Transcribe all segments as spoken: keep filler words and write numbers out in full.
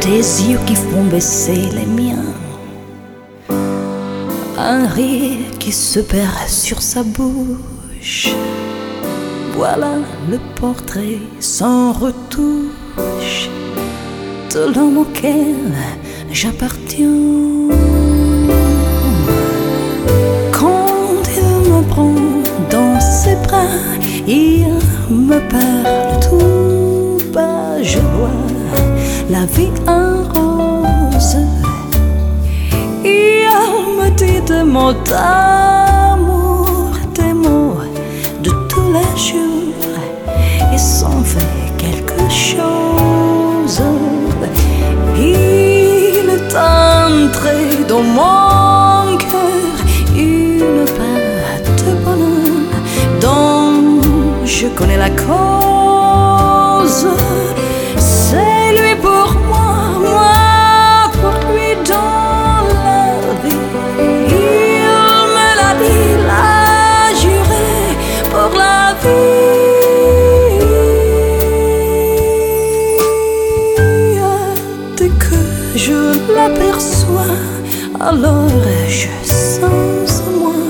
Des yeux qui font baisser les miens, un rire qui se perd sur sa bouche. Voilà le portrait sans retouche de l'homme auquel j'appartiens. Quand il me prend dans ses bras, il me parle tout bas. Je vois la vie en rose. Il me dit des mots d'amour, des mots de tous les jours. Il s'en fait quelque chose. Il est entré dans mon cœur une part de bonheur dont je connais la cause. C'est lui pour moi, moi pour lui dans la vie. Il me l'a dit, l'a juré pour la vie. Dès que je l'aperçois, alors je sens en moi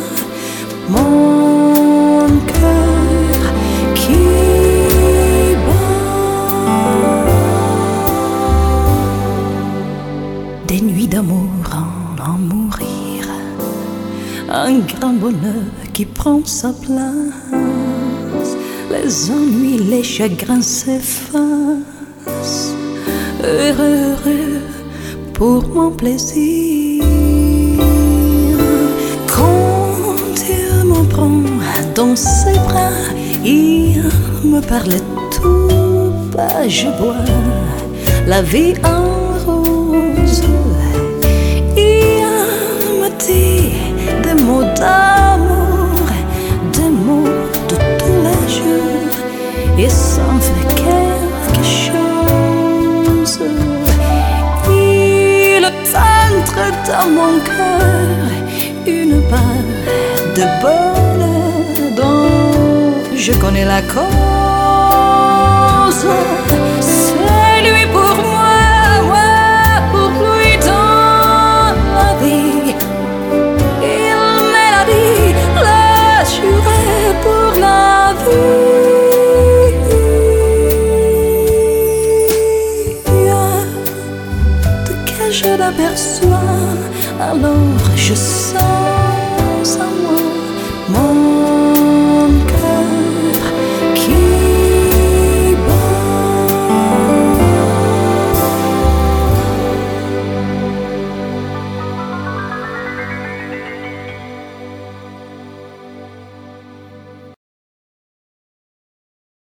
mon cœur qui bat. Des nuits d'amour en en mourir, un grand bonheur qui prend sa place. Les ennuis, les chagrins s'effacent. Heureux, heureux pour mon plaisir. Quand il me prend dans ses bras, il me parle tout bas. Je bois la vie en rose. Il me dit des mots d'amour, des mots de tous les jours. Et ça me fait quelque chose. Il entre dans mon cœur une part de bonheur dont je connais la cause. C'est lui pour moi, moi pour lui dans la vie. Il me l'a dit, l'a juré pour la vie. Je l'aperçois, alors je sens